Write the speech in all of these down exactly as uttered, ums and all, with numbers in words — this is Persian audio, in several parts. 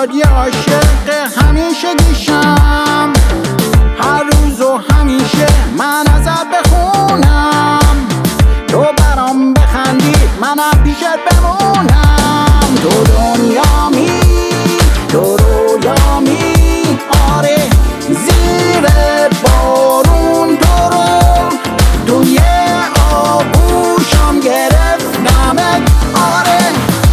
برات یه عاشق همیشه گیشم، هر روز و همیشه من ازت بخونم، تو برام بخندی منم پیشت بمونم. تو دنیامی، تو رویامی، آره زیر بارون تو رو توی آغوشم گرفتمت، آره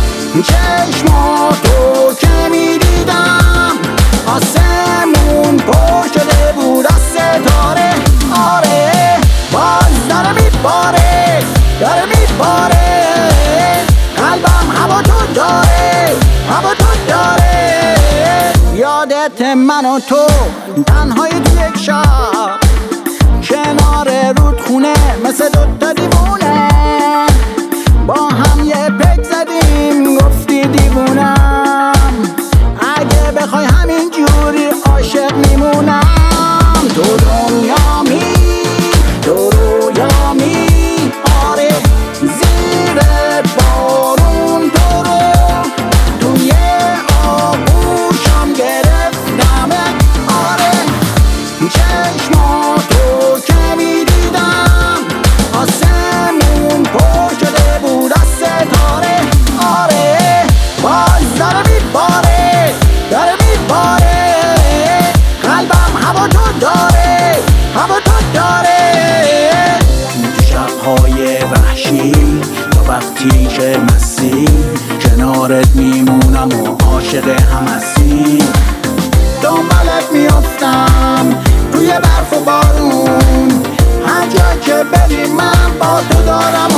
چشماتو که میدیدم آسمون پر شده بود از ستاره، آره باز داره میباره داره میباره قلبم هوا تو داره هوا تو داره. یادت من و تو تنهای تو یک شب کنار رودخونه مثل دوتا دیوونه با هم یه پک زدیم گفتی دیوونم، اگه بخوای همین جوری عاشق میمونم. تو دنیامی، تو رویامی، آره زیر بارون تو رو توی آغوشم گرفتمت، آره چشماتو که میدیدم آسمون پر شده بود از ستاره، آره باز داره میباره داره میباره قلبم هوا تو داره هوا تو داره. تو شبهای وحشی تا وقتی که مستی کنارت میمونم و عاشق هم هستی، دنبالت میافتم توی برف و بارون، هر جا که بری من با تو دارم